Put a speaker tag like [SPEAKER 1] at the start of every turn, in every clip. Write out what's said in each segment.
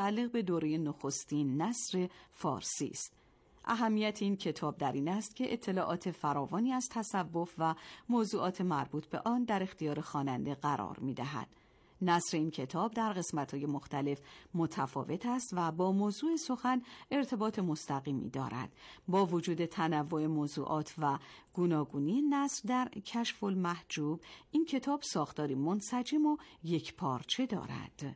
[SPEAKER 1] متعلق به دوره نخستین نثر فارسی است. اهمیت این کتاب در این است که اطلاعات فراوانی از تصوف و موضوعات مربوط به آن در اختیار خواننده قرار می‌دهد. نثر این کتاب در قسمت‌های مختلف متفاوت است و با موضوع سخن ارتباط مستقیمی دارد. با وجود تنوع موضوعات و گوناگونی نثر در کشف المحجوب، این کتاب ساختاری منسجم و یکپارچه دارد.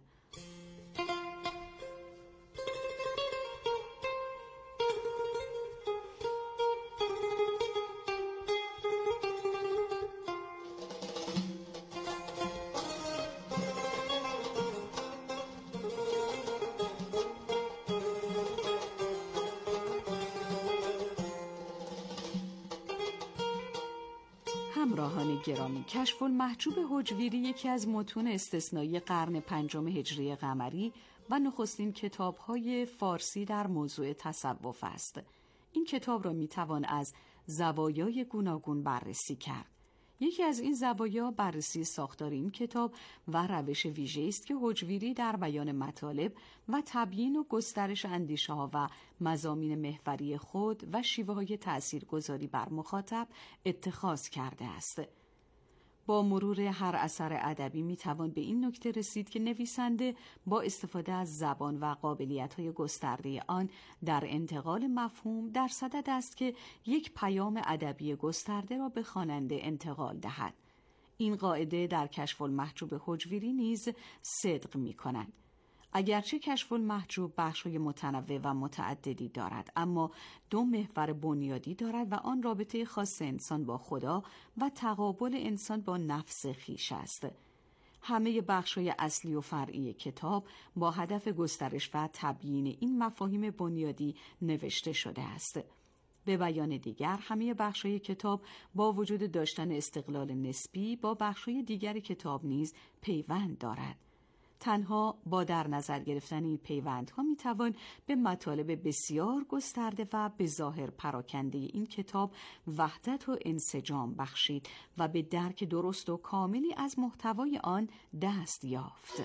[SPEAKER 1] همراهان گرامی، کشف المحجوب هجویری یکی از متون استثنایی قرن پنجم هجری قمری و نخستین کتاب‌های فارسی در موضوع تصوف است. این کتاب را می‌توان از زوایای گوناگون بررسی کرد. یکی از این زوایا بررسی ساختار این کتاب و روش ویژه‌ای است که هجویری در بیان مطالب و تبیین و گسترش اندیشه‌ها و مضامین محوری خود و شیوه‌های تأثیرگذاری بر مخاطب اتخاذ کرده است. با مرور هر اثر ادبی میتوان به این نکته رسید که نویسنده با استفاده از زبان و قابلیت‌های گسترده آن در انتقال مفهوم در صدد است که یک پیام ادبی گسترده را به خواننده انتقال دهد. این قاعده در کشف المحجوب هجویری نیز صدق می‌کند. اگرچه کشف المحجوب بخش‌های متنوع و متعددی دارد، اما دو محور بنیادی دارد و آن رابطه خاص انسان با خدا و تقابل انسان با نفس خویش است. همه بخش‌های اصلی و فرعی کتاب با هدف گسترش و تبیین این مفاهیم بنیادی نوشته شده است. به بیان دیگر، همه بخش‌های کتاب با وجود داشتن استقلال نسبی با بخش‌های دیگر کتاب نیز پیوند دارد. تنها با در نظر گرفتن این پیوندها میتوان به مطالب بسیار گسترده و به ظاهر پراکنده این کتاب وحدت و انسجام بخشید و به درک درست و کاملی از محتوای آن دست یافت.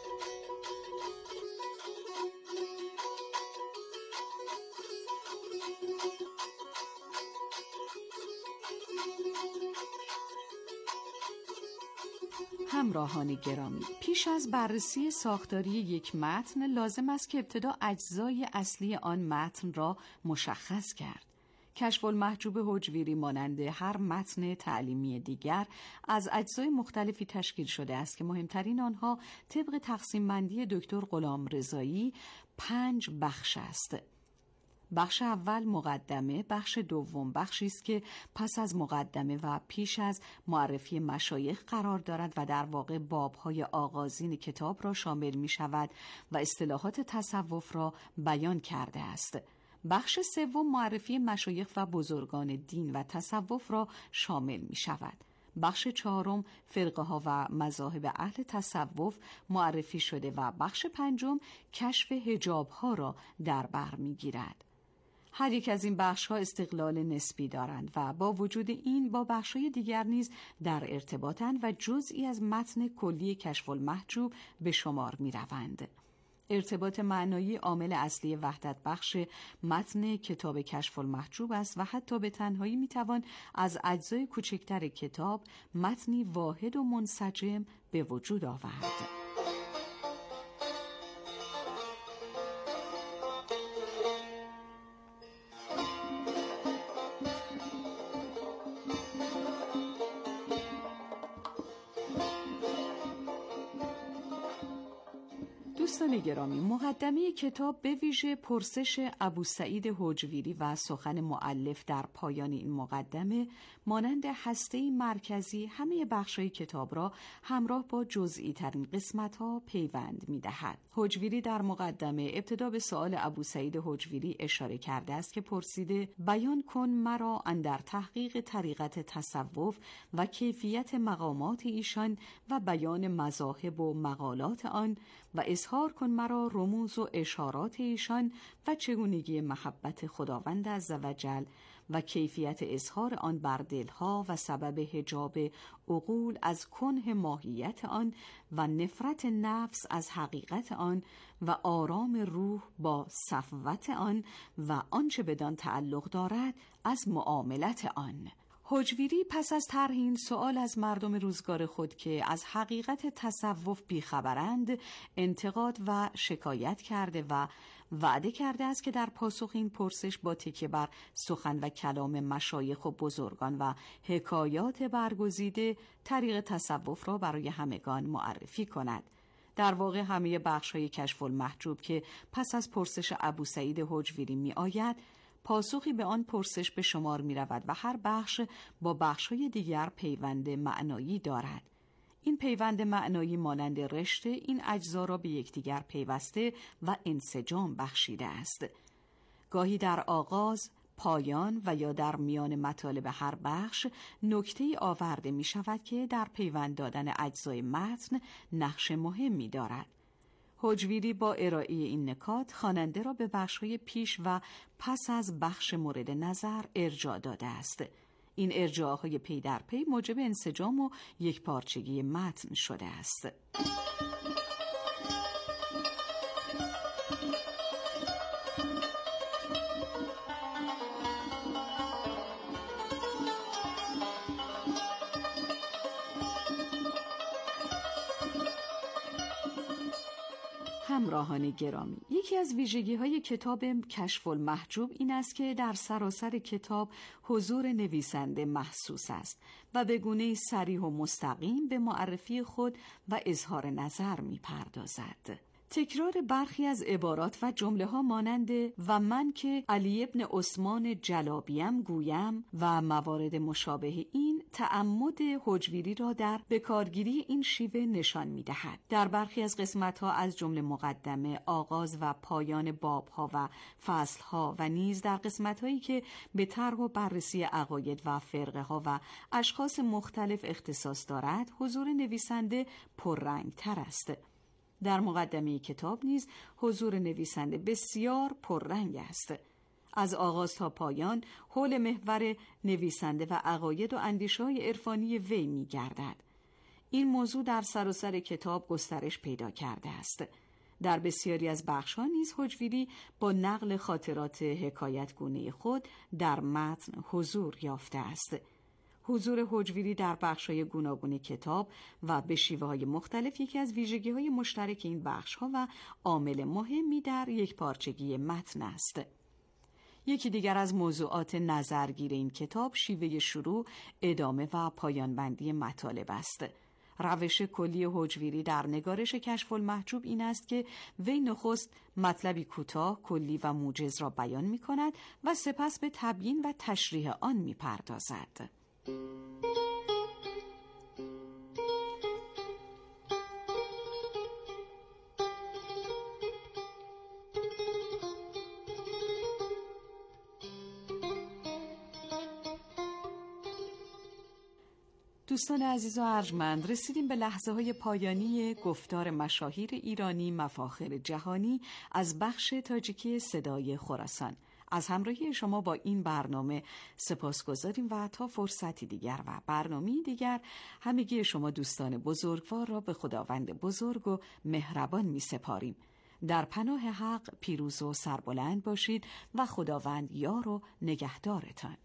[SPEAKER 1] همراهان گرامی، پیش از بررسی ساختاری یک متن لازم است که ابتدا اجزای اصلی آن متن را مشخص کرد. کشف المحجوب هجویری مانند هر متن تعلیمی دیگر از اجزای مختلفی تشکیل شده است که مهمترین آنها طبق تقسیم بندی دکتر غلامرضایی 5 بخش است. بخش اول مقدمه، بخش دوم بخشی است که پس از مقدمه و پیش از معرفی مشایخ قرار دارد و در واقع بابهای آغازین کتاب را شامل می شود و اصطلاحات تصوف را بیان کرده است. بخش سوم معرفی مشایخ و بزرگان دین و تصوف را شامل می شود. بخش چهارم فرقه ها و مذاهب اهل تصوف معرفی شده و بخش پنجم کشف حجاب ها را در بر می گیرد. هر یک از این بخش‌ها استقلال نسبی دارند و با وجود این با بخش‌های دیگر نیز در ارتباطند و جزئی از متن کلی کشف المحجوب به شمار می‌روند. ارتباط معنایی عامل اصلی وحدت بخش متن کتاب کشف المحجوب است و حتی به تنهایی می‌توان از اجزای کوچکتر کتاب متنی واحد و منسجم به وجود آورد. دوستان گرامی، مقدمه کتاب به ویژه پرسش ابوسعید هجویری و سخن مؤلف در پایان این مقدمه مانند هسته مرکزی همه بخش‌های کتاب را همراه با جزئی ترین قسمت‌ها پیوند می‌دهد. هجویری در مقدمه ابتدا به سؤال ابوسعید هجویری اشاره کرده است که پرسیده: بیان کن مرا اندر تحقیق طریقت تصوف و کیفیت مقامات ایشان و بیان مذاهب و مقالات آن و اظهار کن مرا رموز و اشارات ایشان و چگونگی محبت خداوند عزوجل و کیفیت اظهار آن بر دلها و سبب حجاب عقول از کنه ماهیت آن و نفرت نفس از حقیقت آن و آرام روح با صفوت آن و آنچه بدان تعلق دارد از معاملت آن. هجویری پس از طرح این سؤال از مردم روزگار خود که از حقیقت تصوف بیخبرند انتقاد و شکایت کرده و وعده کرده است که در پاسخ این پرسش با تکیه بر سخن و کلام مشایخ و بزرگان و حکایات برگزیده طریق تصوف را برای همگان معرفی کند. در واقع همه بخش‌های کشف المحجوب که پس از پرسش ابوسعید هجویری می آید پاسخی به آن پرسش به شمار می رود و هر بخش با بخش‌های دیگر پیوند معنایی دارد. این پیوند معنایی مانند رشته این اجزا را به یکدیگر پیوسته و انسجام بخشیده است. گاهی در آغاز، پایان و یا در میان مطالب هر بخش نکته‌ای آورده می شود که در پیوند دادن اجزای متن نقش مهمی دارد. هجویری با ارائه این نکات خواننده را به بخش‌های پیش و پس از بخش مورد نظر ارجاع داده است. این ارجاع‌های پی در پی موجب انسجام و یکپارچگی متن شده است. همراهان گرامی، یکی از ویژگی‌های کتاب کشف المحجوب این است که در سراسر کتاب حضور نویسنده محسوس است و به گونه‌ای صریح و مستقیم به معرفی خود و اظهار نظر می‌پردازد. تکرار برخی از عبارات و جمله‌ها مانند و من که علی ابن عثمان جلابیم گویم و موارد مشابه این تعمد هجویری را در بکارگیری این شیوه نشان می‌دهد. در برخی از قسمت‌ها از جمله مقدمه، آغاز و پایان باب‌ها و فصل‌ها و نیز در قسمت‌هایی که به طرح و بررسی عقاید و فرقه‌ها و اشخاص مختلف اختصاص دارد، حضور نویسنده پررنگ‌تر است. در مقدمه کتاب نیز حضور نویسنده بسیار پررنگ است. از آغاز تا پایان حول محور نویسنده و عقاید و اندیشه‌های عرفانی وی می‌گردد. این موضوع در سراسر کتاب گسترش پیدا کرده است. در بسیاری از بخش‌ها نیز هجویری با نقل خاطرات حکایتگونه خود در متن حضور یافته است. حضور هجویری در بخش‌های گوناگون کتاب و به شیوه‌های مختلف یکی از ویژگی‌های مشترک این بخش‌ها و عامل مهمی در یکپارچگی متن است. یکی دیگر از موضوعات نظرگیر این کتاب شیوه شروع، ادامه و پایان‌بندی مطالب است. روش کلی هجویری در نگارش کشف المحجوب این است که وی نخست مطلبی کوتاه، کلی و موجز را بیان می‌کند و سپس به تبیین و تشریح آن می‌پردازد. دوستان عزیز و ارجمند، رسیدیم به لحظه‌های پایانی گفتار مشاهیر ایرانی مفاخر جهانی از بخش تاجیکی صدای خراسان. از همراهی شما با این برنامه سپاسگزاریم و تا فرصتی دیگر و برنامه‌ای دیگر همگی شما دوستان بزرگوار را به خداوند بزرگ و مهربان می سپاریم. در پناه حق پیروز و سربلند باشید و خداوند یار و نگهدارتان.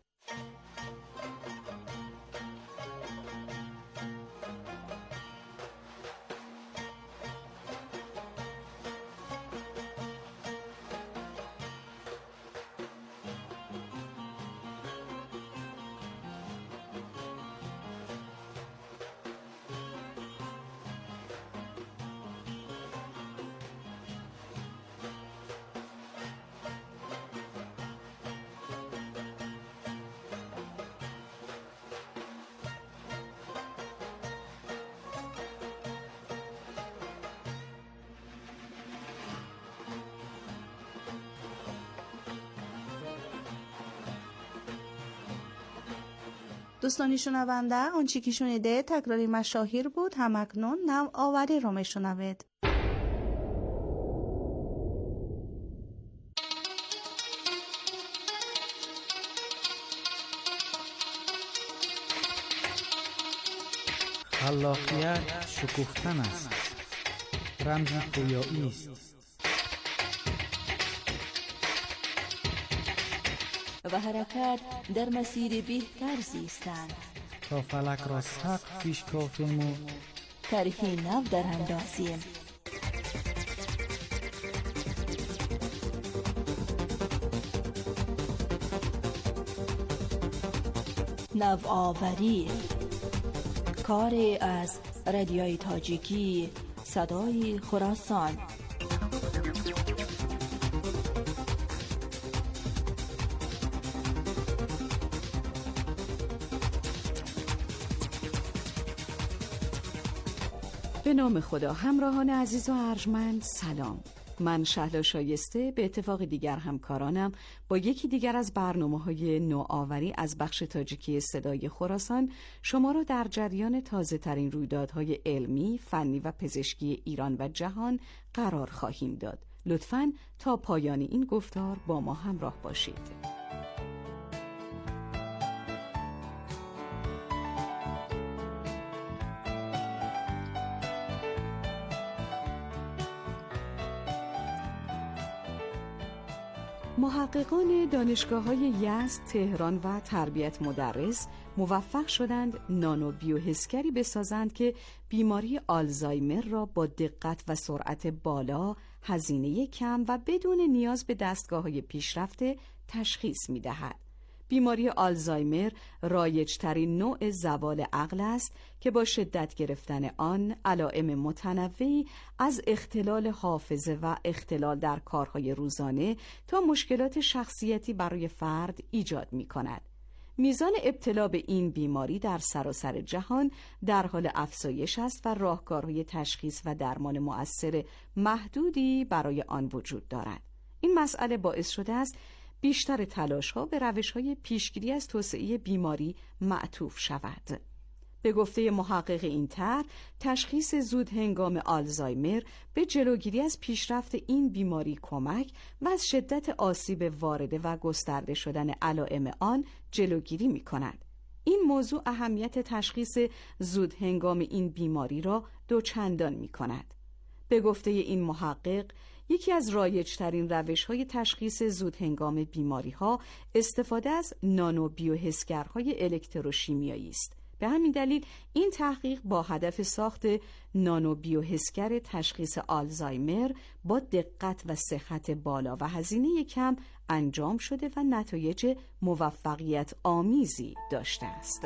[SPEAKER 2] دوستانی شنونده، آنچه که شنیده تکراری مشاهیر بود. همکنون نوآوری رو میشنوید.
[SPEAKER 3] خلاقیت شکوفتن است، رمز پویایی است.
[SPEAKER 4] و حرکت در مسیر بهتر زیستن
[SPEAKER 3] تا فلک را سقف پیش کافیم و
[SPEAKER 4] طرحی نو در اندازیم. نوآوری، کاری از رادیوی تاجیکی صدای خراسان.
[SPEAKER 1] به نام خدا. همراهان عزیز و ارجمند، سلام. من شهلا شایسته به اتفاق دیگر همکارانم با یکی دیگر از برنامه‌های نوآوری از بخش تاجیکی صدای خراسان شما را در جریان تازه‌ترین رویدادهای علمی، فنی و پزشکی ایران و جهان قرار خواهیم داد. لطفاً تا پایان این گفتار با ما همراه باشید. محققان دانشگاه‌های یزد، تهران و تربیت مدرس موفق شدند نانو بیوحسگری بسازند که بیماری آلزایمر را با دقت و سرعت بالا، هزینه کم و بدون نیاز به دستگاه‌های پیشرفته تشخیص می‌دهد. بیماری آلزایمر رایج‌ترین نوع زوال عقل است که با شدت گرفتن آن علائم متنوعی از اختلال حافظه و اختلال در کارهای روزانه تا مشکلات شخصیتی برای فرد ایجاد می‌کند. میزان ابتلا به این بیماری در سراسر جهان در حال افزایش است و راهکارهای تشخیص و درمان مؤثر محدودی برای آن وجود دارد. این مسئله باعث شده است بیشتر تلاش‌ها به روش‌های پیشگیری از توسعه بیماری معطوف شود. به گفته محقق این طرح، تشخیص زود هنگام آلزایمر به جلوگیری از پیشرفت این بیماری کمک و از شدت آسیب وارده و گسترده شدن علائم آن جلوگیری می‌کند. این موضوع اهمیت تشخیص زود هنگام این بیماری را دوچندان می‌کند. به گفته این محقق، یکی از رایج‌ترین روش‌های تشخیص زود هنگام بیماری‌ها استفاده از نانو بیوحسگرهای الکتروشیمیایی است. به همین دلیل این تحقیق با هدف ساخت نانو بیوحسگر تشخیص آلزایمر با دقت و صحت بالا و هزینه کم انجام شده و نتایج موفقیت آمیزی داشته است.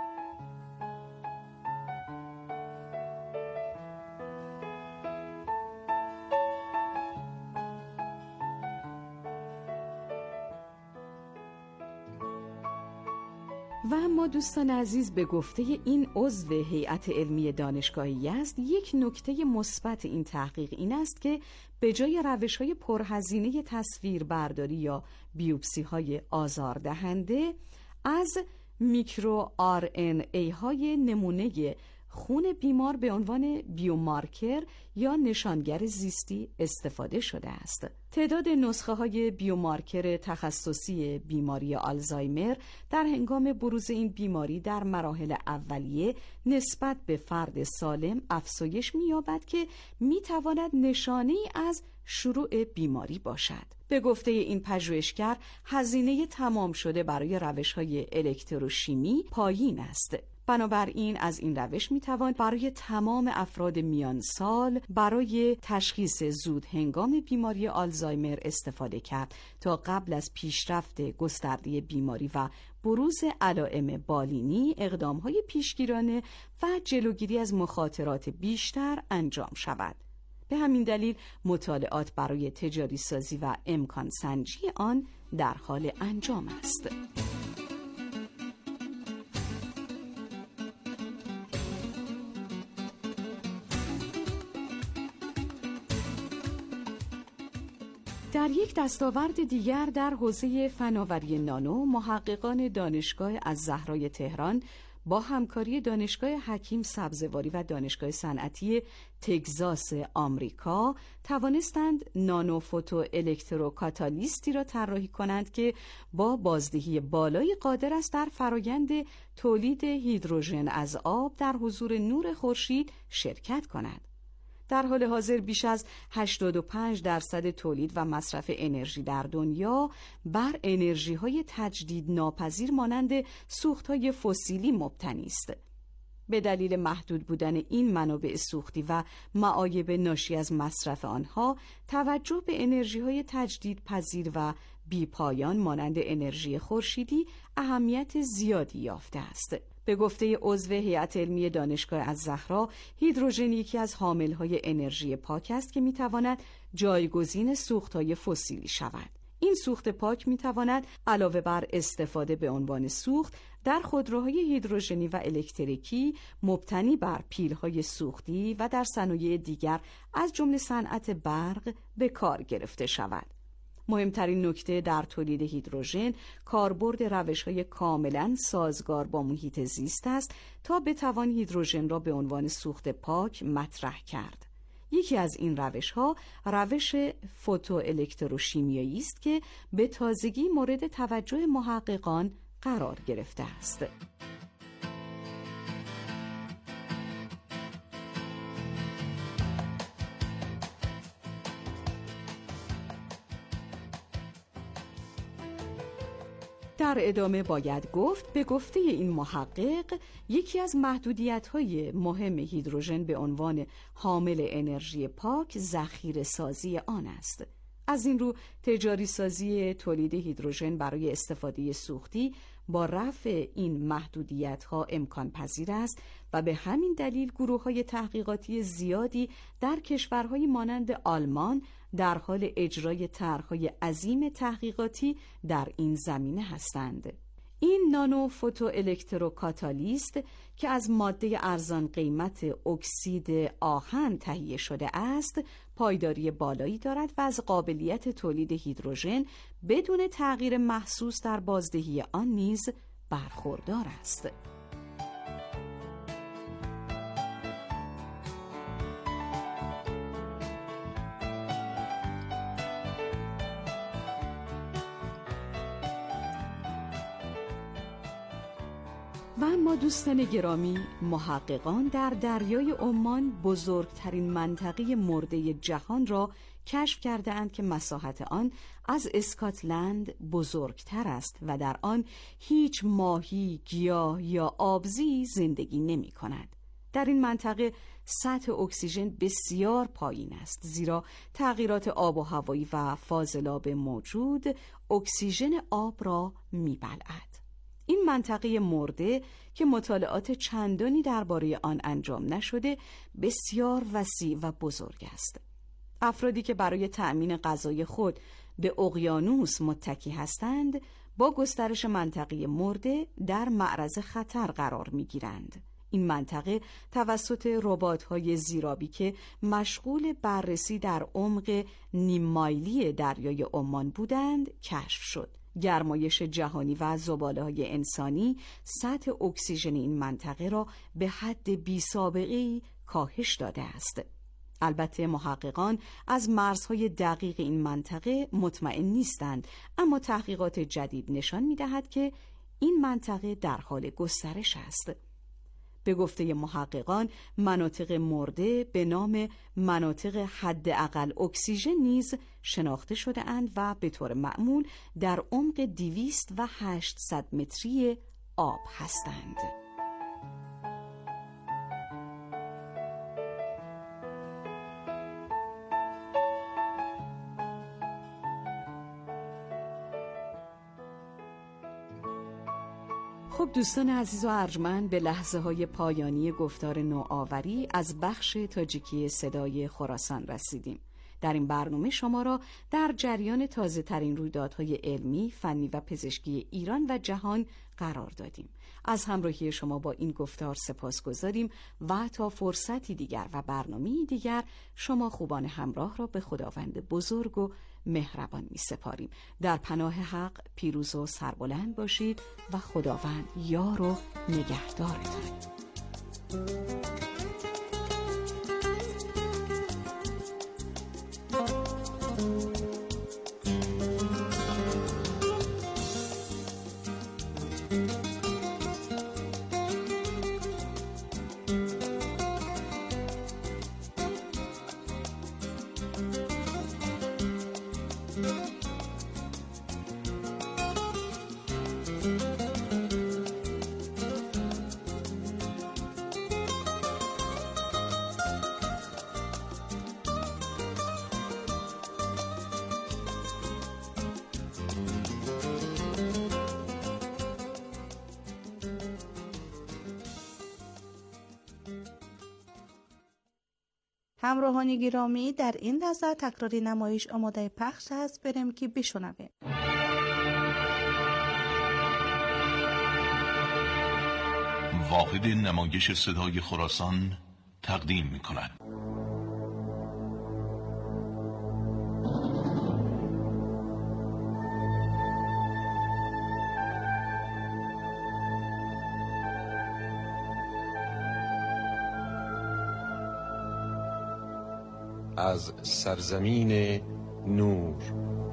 [SPEAKER 1] و اما دوستان عزیز، به گفته این عضو هیئت علمی دانشگاه یزد، یک نکته مثبت این تحقیق این است که به جای روش‌های پرهزینه تصویربرداری یا بیوپسی‌های آزاردهنده، از میکرو RNA-های نمونه خون بیمار به عنوان بیومارکر یا نشانگر زیستی استفاده شده است. تعداد نسخه‌های بیومارکر تخصصی بیماری آلزایمر در هنگام بروز این بیماری در مراحل اولیه نسبت به فرد سالم افزایش می‌یابد که می‌تواند نشانه‌ای از شروع بیماری باشد. به گفته این پژوهشگر، هزینه تمام شده برای روش‌های الکتروشیمی پایین است. بنابراین از این روش میتوان برای تمام افراد میان سال برای تشخیص زود هنگام بیماری آلزایمر استفاده کرد تا قبل از پیشرفت گسترده بیماری و بروز علائم بالینی اقدام‌های پیشگیرانه و جلوگیری از مخاطرات بیشتر انجام شود. به همین دلیل مطالعات برای تجاری سازی و امکان سنجی آن در حال انجام است. در یک دستاورد دیگر در حوزه فناوری نانو، محققان دانشگاه الزهرای تهران با همکاری دانشگاه حکیم سبزواری و دانشگاه صنعتی تگزاس آمریکا توانستند نانو فوتو الکتروکاتالیستی را طراحی کنند که با بازدهی بالایی قادر است در فرایند تولید هیدروژن از آب در حضور نور خورشید شرکت کند. در حال حاضر بیش از 85% تولید و مصرف انرژی در دنیا بر انرژی‌های تجدید ناپذیر مانند سوخت‌های فسیلی مبتنی است. به دلیل محدود بودن این منابع سوختی و معایب ناشی از مصرف آنها، توجه به انرژی‌های تجدیدپذیر و بی‌پایان مانند انرژی خورشیدی اهمیت زیادی یافته است. به گفته عضو هیئت علمی دانشگاه الزهرا، هیدروژن یکی از حامل‌های انرژی پاک است که می‌تواند جایگزین سوخت‌های فسیلی شود. این سوخت پاک می‌تواند علاوه بر استفاده به عنوان سوخت در خودروهای هیدروژنی و الکتریکی مبتنی بر پیل‌های سوختی و در صنایع دیگر از جمله صنعت برق به کار گرفته شود. مهمترین نکته در تولید هیدروژن کاربرد روش‌های کاملاً سازگار با محیط زیست است تا بتوان هیدروژن را به عنوان سوخت پاک مطرح کرد. یکی از این روش‌ها روش فوتوالکتروشیمیایی است که به تازگی مورد توجه محققان قرار گرفته است. در ادامه باید گفت به گفته این محقق یکی از محدودیت‌های مهم هیدروژن به عنوان حامل انرژی پاک ذخیره سازی آن است. از این رو تجاری سازی تولید هیدروژن برای استفاده سوختی با رفع این محدودیت‌ها امکان پذیر است و به همین دلیل گروه‌های تحقیقاتی زیادی در کشورهای مانند آلمان در حال اجرای طرح‌های عظیم تحقیقاتی در این زمینه هستند. این نانو فوتو الکتروکاتالیست که از ماده ارزان قیمت اکسید آهن تهیه شده است، پایداری بالایی دارد و از قابلیت تولید هیدروژن بدون تغییر محسوس در بازدهی آن نیز برخوردار است. و اما دوستان گرامی، محققان در دریای عمان بزرگترین منطقه مرده جهان را کشف کرده اند که مساحت آن از اسکاتلند بزرگتر است و در آن هیچ ماهی، گیاه یا آبزی زندگی نمی کند. در این منطقه سطح اکسیژن بسیار پایین است، زیرا تغییرات آب و هوایی و فاضلاب موجود اکسیژن آب را می بلعد. این منطقه مرده که مطالعات چندانی درباره آن انجام نشده بسیار وسیع و بزرگ است. افرادی که برای تأمین غذای خود به اقیانوس متکی هستند با گسترش منطقه مرده در معرض خطر قرار می‌گیرند. این منطقه توسط ربات‌های زیرابی که مشغول بررسی در عمق نیم مایلی دریای عمان بودند کشف شد. گرمایش جهانی و زباله‌های انسانی سطح اکسیژن این منطقه را به حد بی‌سابقه‌ای کاهش داده است. البته محققان از مرزهای دقیق این منطقه مطمئن نیستند، اما تحقیقات جدید نشان می‌دهد که این منطقه در حال گسترش است. به گفته محققان مناطق مرده به نام مناطق حداقل اکسیژن نیز شناخته شده اند و به طور معمول در عمق 200 و 800 متری آب هستند. خب دوستان عزیز و ارجمند، به لحظه های پایانی گفتار نوآوری از بخش تاجیکی صدای خراسان رسیدیم. در این برنامه شما را در جریان تازه ترین رویدادهای علمی، فنی و پزشکی ایران و جهان قرار دادیم. از همراهی شما با این گفتار سپاسگزاریم و تا فرصتی دیگر و برنامه‌ای دیگر شما خوبان همراه را به خداوند بزرگ و مهربان می‌سپاریم. در پناه حق پیروز و سربلند باشید و خداوند یار و نگهدارتان.
[SPEAKER 2] همراهان گرامی، در این لحظه تکراری نمایش آماده پخش است. بریم که بشنویم.
[SPEAKER 5] واحد نمایش صدای خراسان تقدیم می‌کند.
[SPEAKER 6] از سرزمین نور.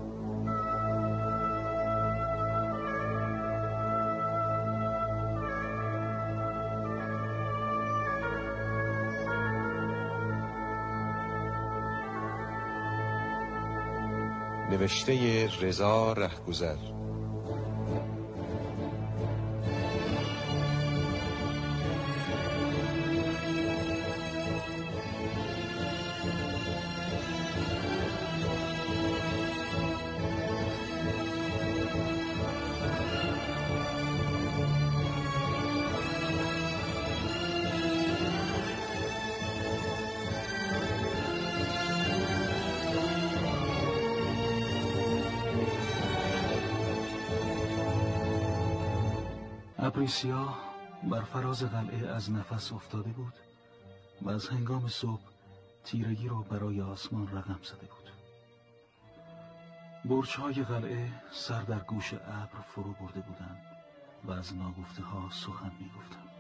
[SPEAKER 6] نوشته رضا رهگذر.
[SPEAKER 7] ابری سیاه بر فراز قلعه از نفس افتاده بود و از هنگام صبح تیرگی رو برای آسمان رقم زده بود. برج‌های قلعه سر در گوش ابر فرو برده بودند و از ناگفته ها سخن می‌گفتند.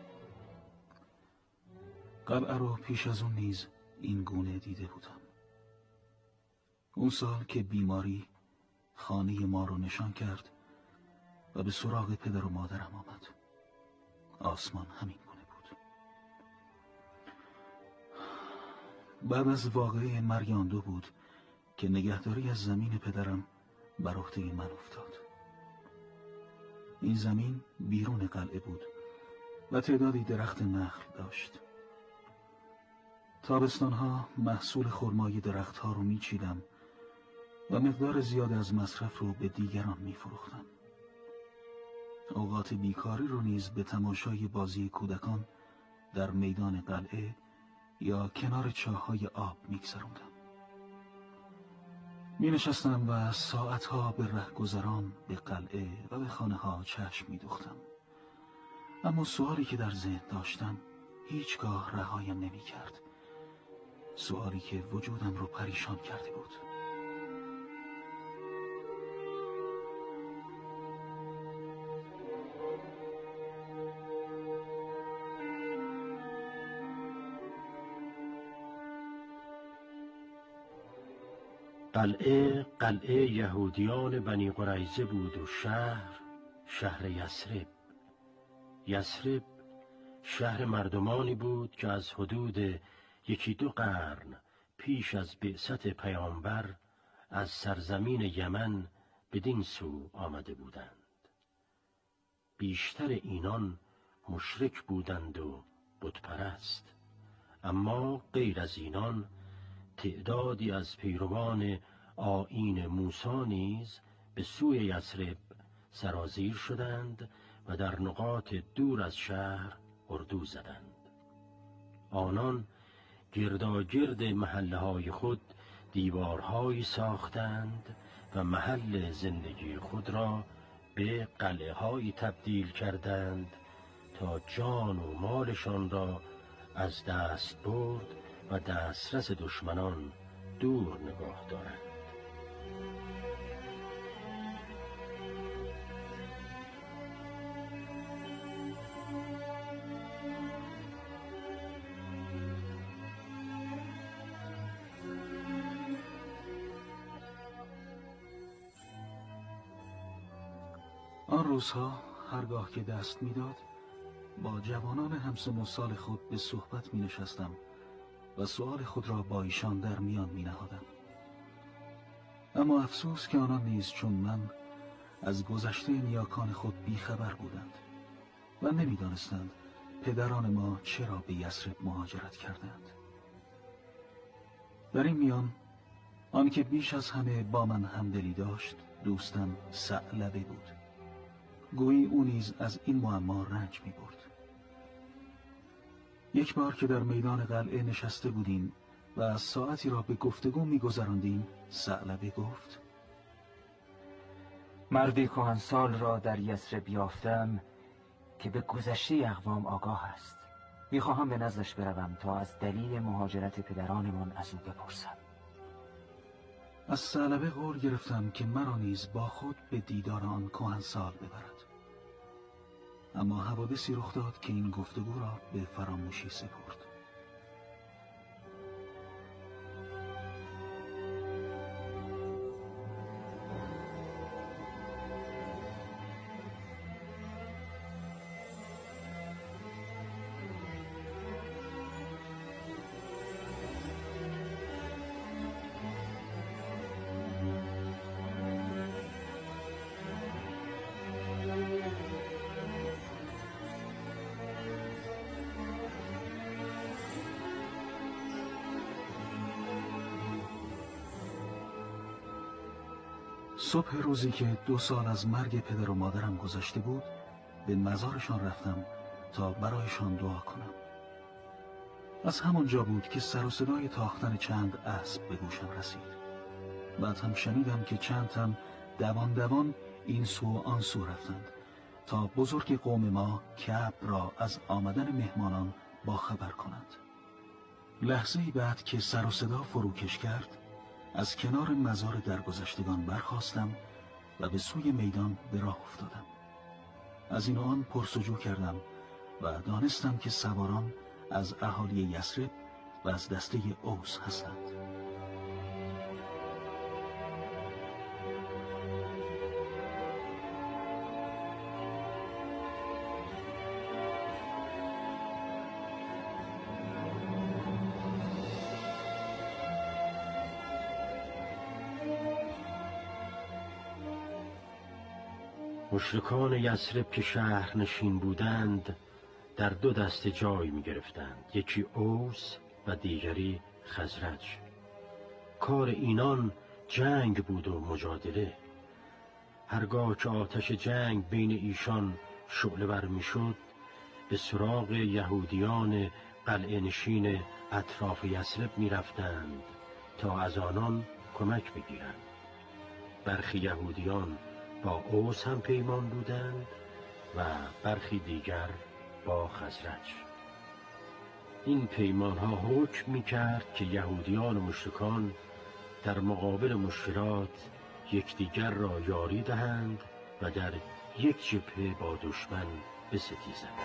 [SPEAKER 7] قلعه رو پیش از اون نیز این گونه دیده بودم. اون سال که بیماری خانه ما رو نشان کرد و به سراغ پدر و مادرم آمد، آسمان همین گونه بود. بعد از واقعه مرگ آن دو بود که نگهداری از زمین پدرم بر عهده من افتاد. این زمین بیرون قلعه بود و تعدادی درخت نخل داشت. تابستانها محصول خرمای درختها رو میچیدم و مقدار زیاد از مصرف رو به دیگران میفروختم. اوقات بیکاری رو نیز به تماشای بازی کودکان در میدان قلعه یا کنار چاه‌های آب می‌گذروندم. می‌نشستم و ساعتها به رهگذران به قلعه و به خانه‌ها چشم می‌دوختم. اما سوالی که در ذهن داشتم هیچگاه رهایم نمی‌کرد. سوالی که وجودم رو پریشان کرده بود.
[SPEAKER 8] قلعه یهودیان بنی قریظه بود و شهر یثرب شهر مردمانی بود که از حدود 1-2 قرن پیش از بعثت پیامبر از سرزمین یمن بدین سو آمده بودند. بیشتر اینان مشرک بودند و بتپرست، اما غیر از اینان تعدادی از پیروان آیین موسی نیز به سوی یثرب سرازیر شدند و در نقاط دور از شهر اردو زدند. آنان گرداگرد محله‌های خود دیوارهایی ساختند و محل زندگی خود را به قلعه‌هایی تبدیل کردند تا جان و مالشان را از دست برد و دسترس دشمنان دور نگاه دارند.
[SPEAKER 7] آن روزها هرگاه که دست میداد با جوانان همسن و سال خود به صحبت می نشستم و سؤال خود را با ایشان در میان می نهادم. اما افسوس که آنان نیز چون من از گذشته نیاکان خود بیخبر بودند و نمی دانستند پدران ما چرا به یثرب مهاجرت کردند. در این میان آنکه بیش از همه با من همدلی داشت دوستم ثعلبه بود. گویی او نیز از این معما رنج می برد. یک بار که در میدان قلعه نشسته بودیم و از ساعتی را به گفتگو می گذراندیم، ثعلبه گفت:
[SPEAKER 3] مردی کهنسال را در یثرب یافتم که به گذشته اقوام آگاه است. میخواهم به نزدش بروم تا از دلیل مهاجرت پدرانمان از او بپرسم.
[SPEAKER 7] از ثعلبه قول گرفتم که مرا نیز با خود به دیدار آن کهنسال ببرد. اما حوادثی رخ داد که این گفتگو را به فراموشی سپرد. صبح روزی که 2 سال از مرگ پدر و مادرم گذشته بود به مزارشان رفتم تا برایشان دعا کنم. از همانجا بود که سر و صدای تاختن چند اسب به گوشم رسید. بعد هم شنیدم که چند تن دوان دوان این سو و آن سو رفتند تا بزرگ قوم ما کعب را از آمدن مهمانان با خبر کنند. لحظه‌ای بعد که سر و صدا فروکش کرد از کنار مزار درگذشتگان برخاستم و به سوی میدان به راه افتادم. از این و آن پرسجو کردم و دانستم که سواران از اهالی یثرب و از دسته اوس هستند.
[SPEAKER 8] مشرکان یثرب که شهر نشین بودند در 2 دسته جای می گرفتند، یکی اوس و دیگری خزرج. کار اینان جنگ بود و مجادله. هرگاه که آتش جنگ بین ایشان شعله ور می شد به سراغ یهودیان قلعه نشین اطراف یثرب می رفتند تا از آنان کمک بگیرند. برخی یهودیان با اوس هم پیمان بودند و برخی دیگر با خزرج. این پیمان ها حکم می کرد که یهودیان و مشرکان در مقابل مشکلات یکدیگر را یاری دهند و در یک جبهه با دشمن بستیزند.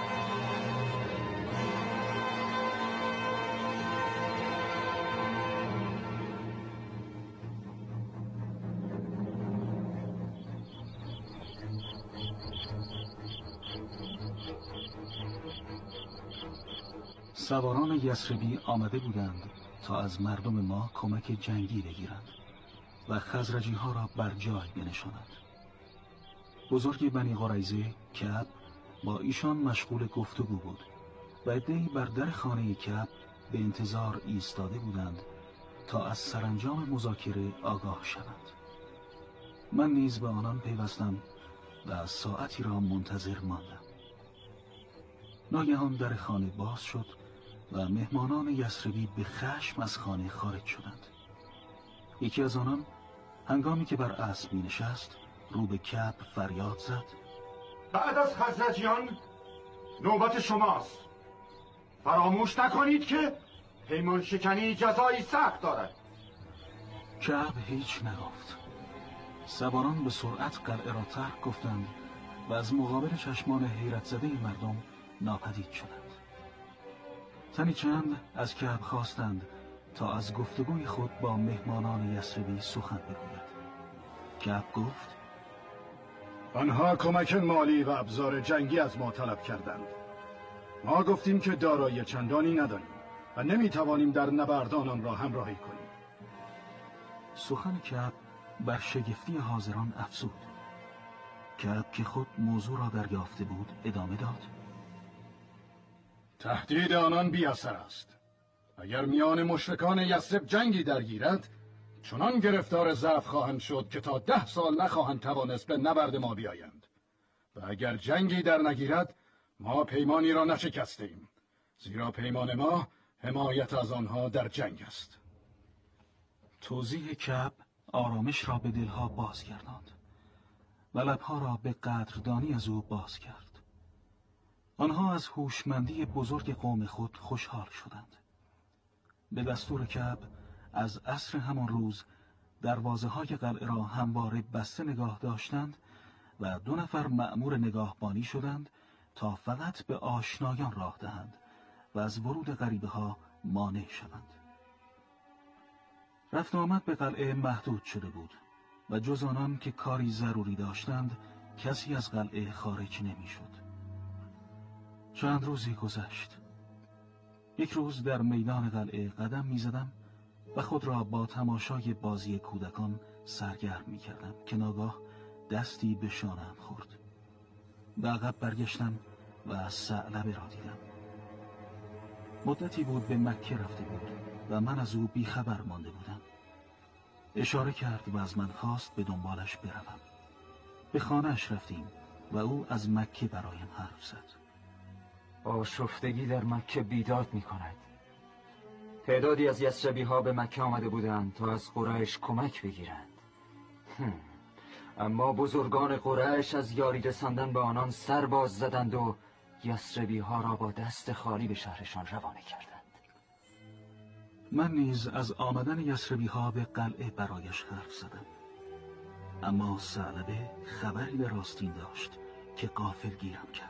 [SPEAKER 7] سواران یثربی آمده بودند تا از مردم ما کمک جنگی بگیرند و خزرجی ها را بر جای بنشانند. بزرگ بنی قریظه کعب با ایشان مشغول گفتگو بود و عده‌ای بر در خانه کعب به انتظار ایستاده بودند تا از سرانجام مذاکره آگاه شوند. من نیز به آنان پیوستم و ساعتی را منتظر ماندم. ناگهان در خانه باز شد و مهمانان یثربی به خشم از خانه خارج شدند. یکی از آنان هنگامی که بر اسب می نشست رو به کعب فریاد زد:
[SPEAKER 9] بعد از خزرجیان نوبت شماست. فراموش نکنید که پیمان شکنی جزایی سخت دارد.
[SPEAKER 7] کعب هیچ نگفت. سواران به سرعت قلعه را ترک گفتند و از مقابل چشمان حیرت زده مردم ناپدید شدند. تنی چند از کعب خواستند تا از گفتگوی خود با مهمانان یثربی سخن بگوید. کعب گفت:
[SPEAKER 9] آنها کمک مالی و ابزار جنگی از ما طلب کردند. ما گفتیم که دارایی چندانی نداریم و نمیتوانیم در نبرد آنان را همراهی کنیم.
[SPEAKER 7] سخن کعب بر شگفتی حاضران افزود. کعب که خود موضوع را دریافته بود ادامه داد:
[SPEAKER 9] تهدید آنان بی اثر است. اگر میان مشرکان یثرب جنگی درگیرد، چنان گرفتار ضعف خواهند شد که تا 10 سال نخواهند توانست به نبرد ما بیایند. و اگر جنگی در نگیرد، ما پیمانی را نشکستیم، زیرا پیمان ما حمایت از آنها در جنگ است.
[SPEAKER 7] توضیح کعب آرامش را به دلها بازگرداند و لبها را به قدردانی از او باز کرد. آنها از هوشمندی بزرگ قوم خود خوشحال شدند. به دستور کعب از عصر همان روز دروازه‌های قلعه را همواره بسته نگاه داشتند و 2 نفر مأمور نگاهبانی شدند تا فقط به آشنایان راه دهند و از ورود غریبه‌ها مانع شوند. رفت آمد به قلعه محدود شده بود و جز آنان که کاری ضروری داشتند کسی از قلعه خارج نمی‌شد. چند روزی گذشت. یک روز در میدان قلعه قدم می‌زدم و خود را با تماشای بازی کودکان سرگرم می‌کردم که ناگاه دستی به شانه‌ام خورد. به عقب برگشتم و ثعلبه را دیدم. مدتی بود به مکه رفته بود و من از او بیخبر مانده بودم. اشاره کرد و از من خواست به دنبالش بروم. به خانه‌اش رفتیم و او از مکه برایم حرف زد.
[SPEAKER 3] آشفتگی در مکه بیداد می کند. تعدادی از یثربی ها به مکه آمده بودند تا از قریش کمک بگیرند. اما بزرگان قریش از یاری رساندن به آنان سر باز زدند و یثربی ها را با دست خالی به شهرشان روانه کردند.
[SPEAKER 7] من نیز از آمدن یثربی ها به قلعه برایش حرف زدم. اما ثعلبه خبری به راستین داشت که غافل گیرم کرد.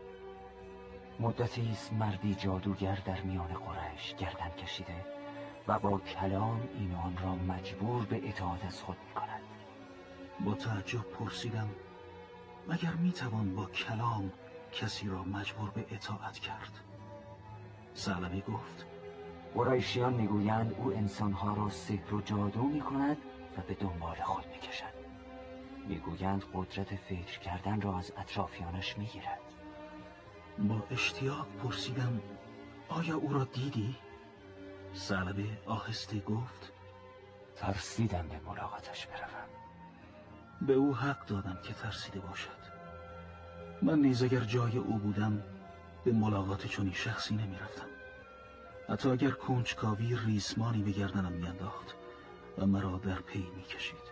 [SPEAKER 3] مدتی است مردی جادوگر در میان قریش گردن کشیده و با کلام این و آن را مجبور به اطاعت از خود می کند.
[SPEAKER 7] با تعجب پرسیدم: مگر می توان با کلام کسی را مجبور به اطاعت کرد؟ ثعلبه گفت:
[SPEAKER 3] قریشیان میگویند او انسانها را سحر و جادو می کند و به دنبال خود می کشد. میگویند قدرت فکر کردن را از اطرافیانش می گیرد.
[SPEAKER 7] با اشتیاق پرسیدم: آیا او را دیدی؟ ثعلبه آهسته گفت:
[SPEAKER 3] ترسیدم به ملاقاتش بروم.
[SPEAKER 7] به او حق دادم که ترسیده باشد. من نیز اگر جای او بودم به ملاقات چنین شخصی نمی رفتم. حتی اگر کنجکاوی ریسمانی به گردنم می انداخت و مرا در پی می کشید.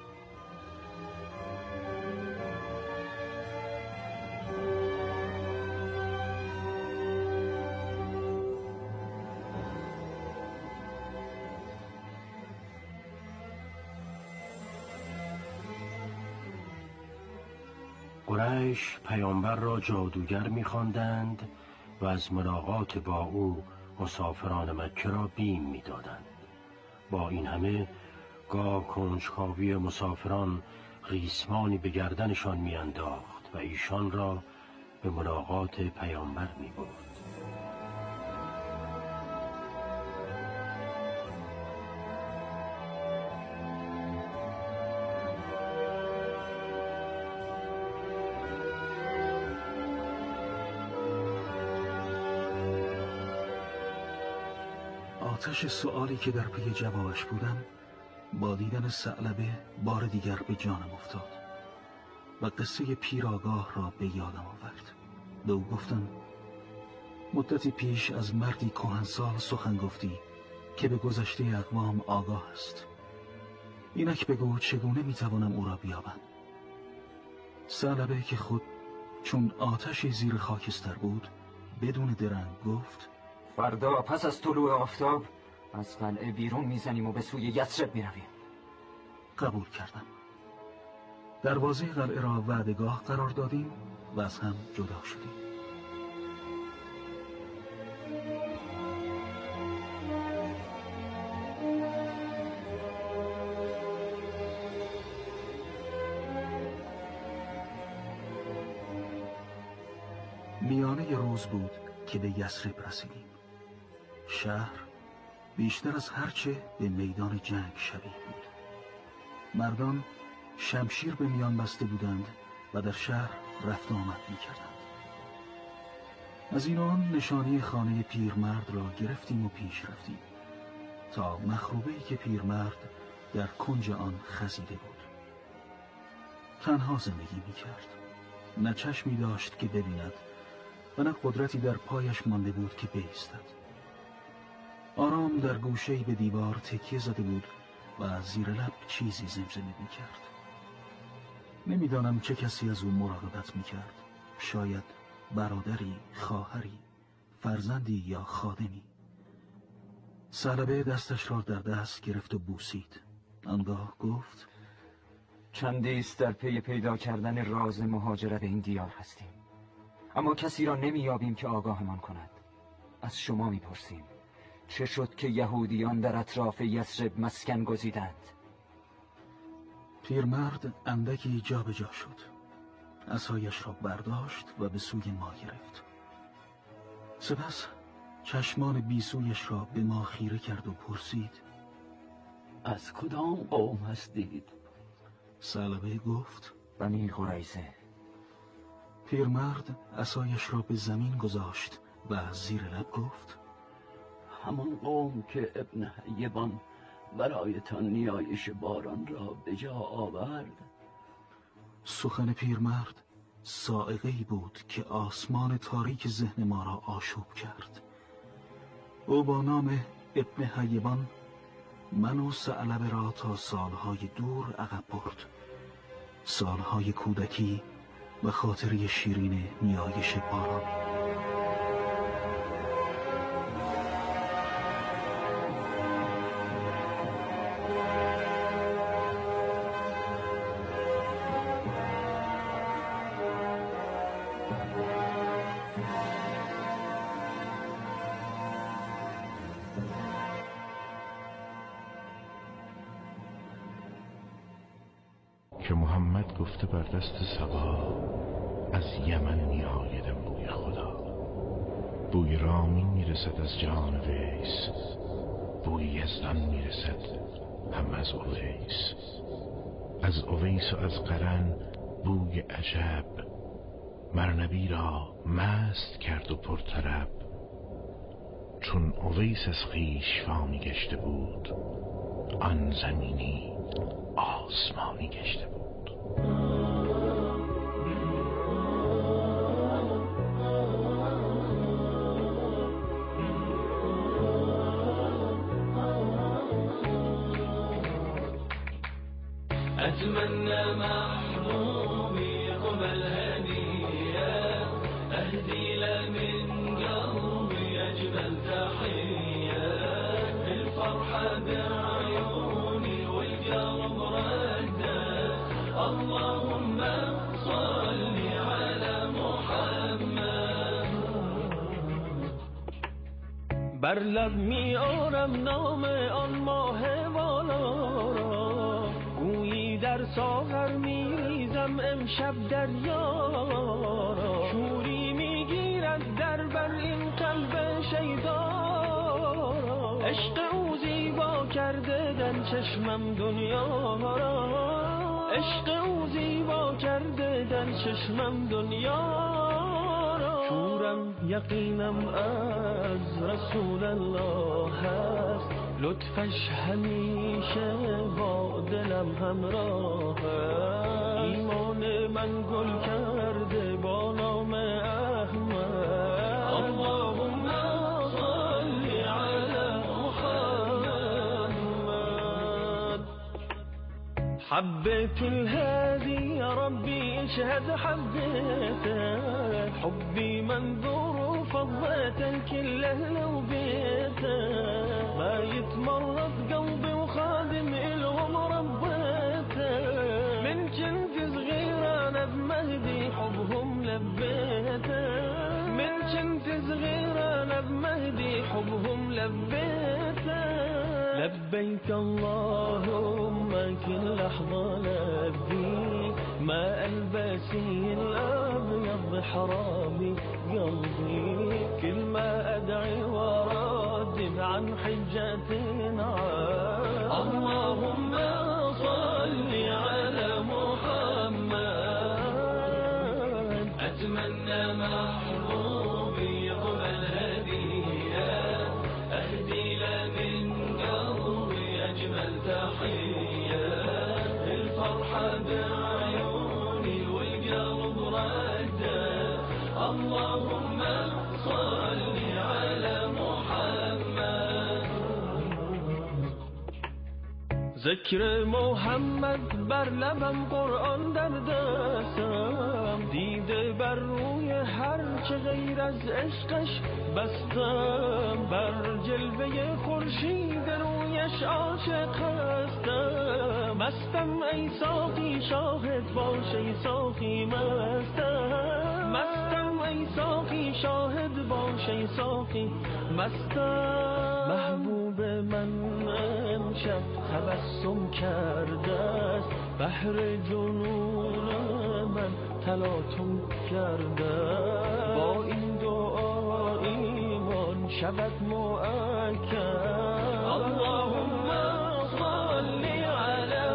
[SPEAKER 8] قریش پیامبر را جادوگر می‌خواندند و از ملاقات با او مسافران مکه را بیم می‌دادند. با این همه گاه کنجکاوی مسافران ریسمانی به گردنشان می‌انداخت و ایشان را به ملاقات پیامبر می‌برد.
[SPEAKER 7] آتش سؤالی که در پی جوابش بودم با دیدن ثعلبه بار دیگر به جانم افتاد و قصه پیراگاه را به یادم آورد. به او گفتم: مدتی پیش از مردی کهنسال سخن گفتی که به گذشته اقوام آگاه است. اینک بگو چگونه میتوانم او را بیابم؟ ثعلبه که خود چون آتشی زیر خاکستر بود بدون درنگ گفت:
[SPEAKER 3] فردا پس از طلوع آفتاب از قلعه بیرون میزنیم و به سوی یثرب میرویم.
[SPEAKER 7] قبول کردم. دروازه قلعه را وعدهگاه قرار دادیم و از هم جدا شدیم. میانه روز بود که به یثرب رسیدیم. شهر بیشتر از هرچه به میدان جنگ شبیه بود. مردان شمشیر به میان بسته بودند و در شهر رفت آمد می کردند. از این آن نشانی خانه پیرمرد را گرفتیم و پیش رفتیم تا مخروبه‌ای که پیرمرد در کنج آن خزیده بود. تنها زندگی می کرد. نه چشمی داشت که ببیند و نه قدرتی در پایش مانده بود که بایستد. آرام در گوشه‌ای به دیوار تکیه زده بود و زیر لب چیزی زمزمه می کرد. نمیدانم چه کسی از او مراقبت می کرد. شاید برادری، خواهری، فرزندی یا خادمی. ثعلبه دستش را در دست گرفت و بوسید. آنگاه گفت:
[SPEAKER 3] چندیست در پی پیدا کردن راز مهاجرت به این دیار هستیم، اما کسی را نمیابیم که آگاهمان کند. از شما میپرسیم چه شد که یهودیان در اطراف یثرب مسکن گزیدند؟
[SPEAKER 7] پیرمرد اندکی جا به جا شد. عصایش را برداشت و به سوی ما گرفت. سپس چشمان بیسویش را به ما خیره کرد و پرسید:
[SPEAKER 8] از کدام قوم هستید؟
[SPEAKER 7] ثعلبه گفت:
[SPEAKER 3] بنی قریظه.
[SPEAKER 7] پیرمرد عصایش را به زمین گذاشت و زیر لب گفت:
[SPEAKER 8] همان قوم که ابن حیبان برایتان نیایش باران را به جا آورد.
[SPEAKER 7] سخن پیرمرد صاعقه‌ای بود که آسمان تاریک ذهن ما را آشوب کرد. او با نام ابن حیبان من و ثعلبه را تا سالهای دور عقب برد. سالهای کودکی و خاطری شیرین نیایش باران.
[SPEAKER 5] که محمد گفته بر دست صبا از یمن می آیدم بوی خدا. بوی رامین می رسد از جان ویس، بوی یزدان می رسد هم از اویس. از اویس و از قرن بوی عجب، مرنبی را مست کرد و پرطرب. چون اویس از خویش فانی گشته بود، آن زمینی آسمانی گشته بود.
[SPEAKER 10] أتمنى محبوبي قبل هدية أهدي له من قلبي أجمل تحية. الفرحة بعيوني والقلب ردة، اللهم صل على محمد. بر لب می آرم نام آن ماه والا را، گویی در ساغر می ریزم امشب دریا را. شوری می گیرد در بر این قلب شیدا را، عشق او زیبا کرده در چشمم دنیا را. عشق او زیبا کرده در چشمم دنیا را. شورم یقینم از رسول الله هست، لطفش همیشه با دلم همراه است. ایمان من گل کرده با نام احمد، اللهم صل علی محمد. حبيت الهادي يا ربي اشهد حبيته، حبي منذور فضيت كل اهله وبيته. ما يتمرد قلبي وخادم إلهم ربيته، لبيك اللهم كل لحظة لبي ما ألبسي الأبيض حرامي قلبي كل ما أدعي وردد عن حجة اللهم صل على محمد أتمنى محبوبي يقبل هدية أهدي له من قلبي أجمل تحية الفرحة بعيوني والقلب ردة اللهم صل على محمد ذکر محمد بر لبم قرآن در دستم دیده بر روی هر چه غیر از عشقش بستم بر جلوه خورشید رویش عاشق هستم مستم ای ساقی شاهد باش ای ساقی مستم ای ساقی شاهد باش ای ساقی مستم محبوب من امشب تبسم کرده است بحر جنون من تلاطم کرده با این دعا ایمان شود مؤکد اللهم صل علی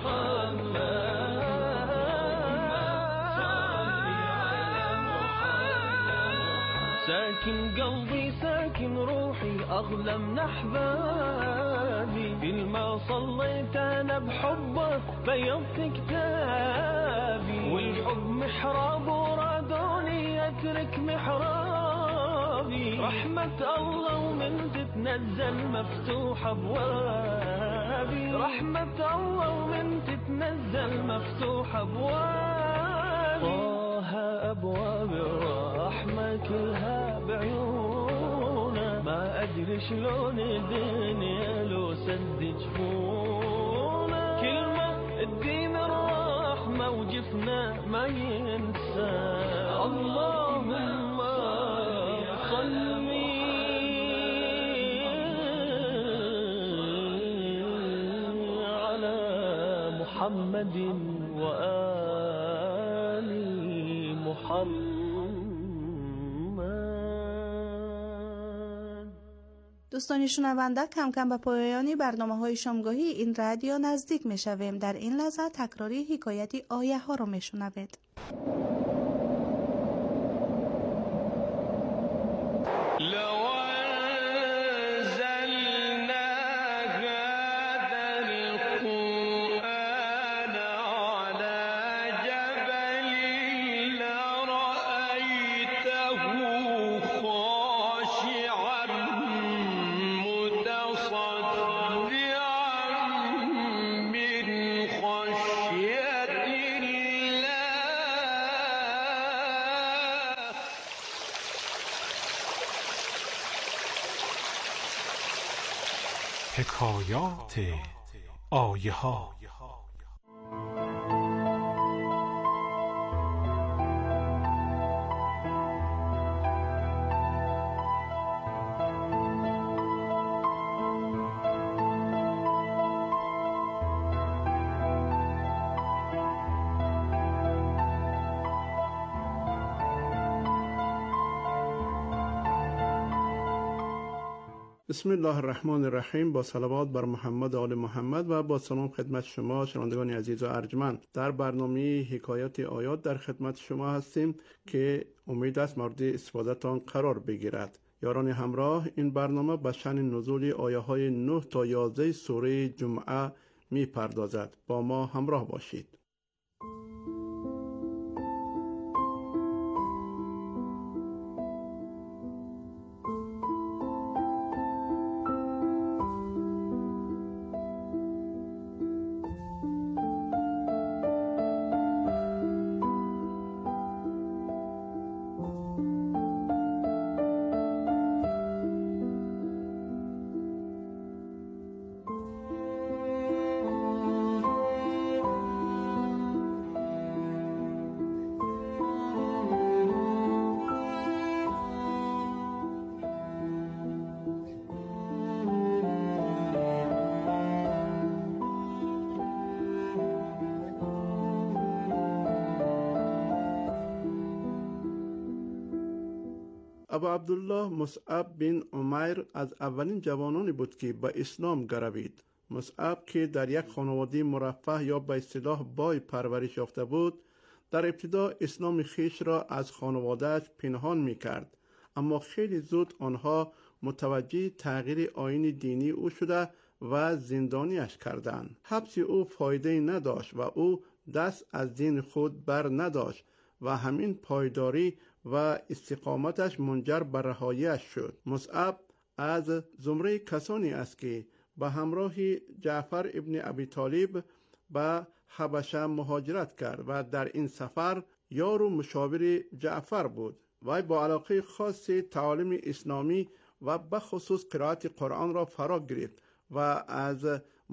[SPEAKER 10] ساكن قلبي ساكن روحي أغلى من أحبابي بالما صليت أنا بحبه بيضت كتابي والحب محراب ورادوني أترك محرابي رحمة الله ومن تتنزل مفتوح أبوابي رحمة الله ومن تتنزل مفتوح أبوابي أبواب الرحمة كلها بعيونا ما أدري شلون الدنيا لو سد جفونا كلمة الدين الرحمة وجفنا ما ينسى اللهم صل على محمد وآل محمد.
[SPEAKER 2] دوستان شنونده کم کم به پایانی برنامه‌های شامگاهی این رادیو نزدیک می‌شویم. در این لحظه تکراری حکایتی آیه ها رو میشنوید.
[SPEAKER 11] حکایات آیه ها.
[SPEAKER 12] بسم الله الرحمن الرحیم. با صلوات بر محمد و آل محمد و با سلام خدمت شما شنوندگان عزیز و ارجمند. در برنامه حکایات آیات در خدمت شما هستیم که امید است مورد استفادهتان قرار بگیرد. یاران همراه، این برنامه به شأن نزول آیه های 9 تا 11 سوره جمعه می پردازد. با ما همراه باشید. ابا عبدالله مصعب بن عمیر از اولین جوانانی بود که به اسلام گروید. مصعب که در یک خانواده مرفه یا به اصطلاح بای پرورش یافته بود، در ابتدا اسلام خویش را از خانواده‌اش پنهان می‌کرد، اما خیلی زود آنها متوجه تغییر آیین دینی او شده و زندانیش کردند. حبس او فایده نداشت و او دست از دین خود بر نداشت و همین پایداری و استقامتش منجر به رهایی‌اش شد. مصعب از زمره کسانی است که به همراه جعفر ابن ابی طالب به حبشه مهاجرت کرد و در این سفر یار و مشاور جعفر بود. وی با علاقه خاص تعالیم اسلامی و به خصوص قرائت قرآن را فرا گرفت و از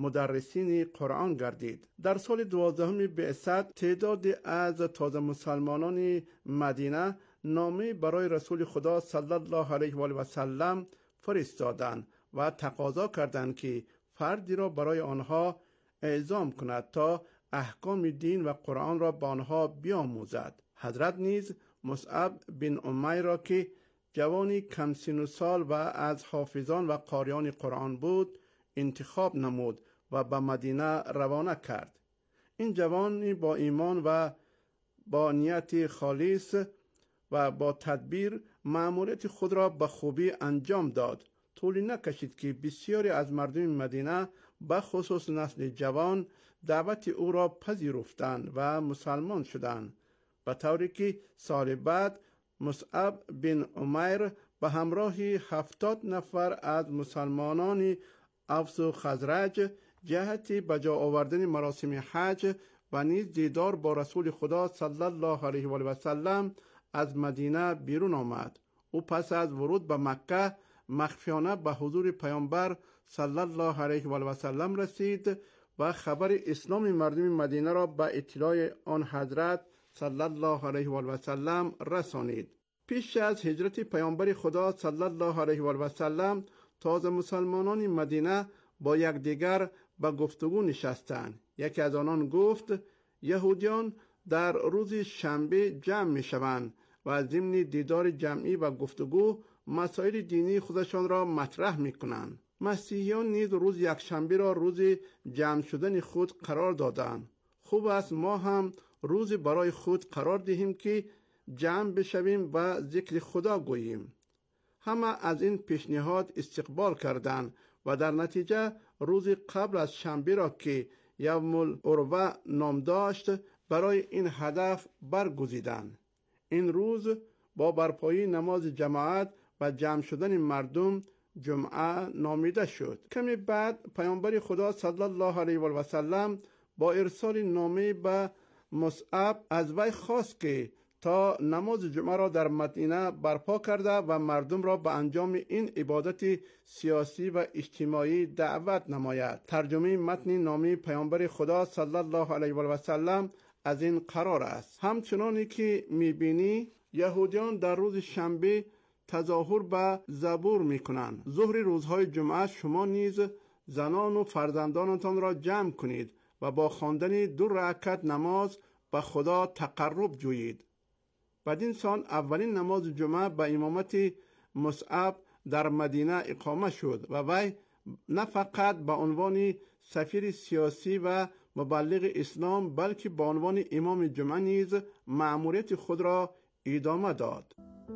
[SPEAKER 12] مدرسین قرآن گردید. در سال 12 بعثت تعداد از تازه مسلمانان مدینه نامه برای رسول خدا صلی الله علیه و آله و سلم فرستادند و تقاضا کردند که فردی را برای آنها اعزام کند تا احکام دین و قرآن را به آنها بیاموزد. حضرت نیز مصعب بن عمیر را که جوانی کم سن و سال و از حافظان و قاریان قرآن بود انتخاب نمود و به مدینه روانه کرد. این جوانی با ایمان و با نیت خالص و با تدبیر مأموریت خود را به خوبی انجام داد. طولی نکشید که بسیاری از مردم مدینه به خصوص نسل جوان دعوت او را پذیرفتند و مسلمان شدند، به طوری که سال بعد مصعب بن عمیر به همراه 70 نفر از مسلمانان اوس و خزرج جهت به جا آوردن مراسم حج و نیز دیدار با رسول خدا صلی الله علیه و آله و سلم از مدینه بیرون آمد. او پس از ورود به مکه مخفیانه به حضور پیامبر صلی الله علیه و آله و سلم رسید و خبر اسلام مردم مدینه را به اطلاع آن حضرت صلی الله علیه و آله و سلم رسانید. پیش از هجرت پیامبر خدا صلی الله علیه و آله و سلم تازه مسلمانان مدینه با یکدیگر به گفتگو نشستند. یکی از آنان گفت یهودیان در روز شنبه جمع می شوند و ضمن دیدار جمعی و گفتگو مسائل دینی خودشان را مطرح می کنند. مسیحیان نیز روز یکشنبه را روز جمع شدن خود قرار دادند. خوب است ما هم روز برای خود قرار دهیم که جمع بشویم و ذکر خدا گوییم. همه از این پیشنهاد استقبال کردند و در نتیجه روز قبل از شنبه را که یوم العروه نام داشت برای این هدف برگزیدند. این روز با برپایی نماز جماعت و جمع شدن مردم جمعه نامیده شد. کمی بعد پیامبر خدا صلی الله علیه و آله و سلم با ارسال نامه به مصعب از وی خواست که تا نماز جمعه را در مدینه برپا کرده و مردم را به انجام این عبادت سیاسی و اجتماعی دعوت نماید. ترجمه متن نامه پیامبر خدا صلی الله علیه و آله و سلم از این قرار است: همچنانی که می‌بینی یهودیان در روز شنبه تظاهر به زبور می‌کنند. ظهر روزهای جمعه شما نیز زنان و فرزندانتان را جمع کنید و با خواندن 2 رکعت نماز به خدا تقرب جویید. بدین سان اولین نماز جمعه به امامت مصعب در مدینه اقامه شد و وی نه فقط به عنوان سفیر سیاسی و مبلغ اسلام بلکه به عنوان امام جمعه نیز مأموریت خود را ادامه داد.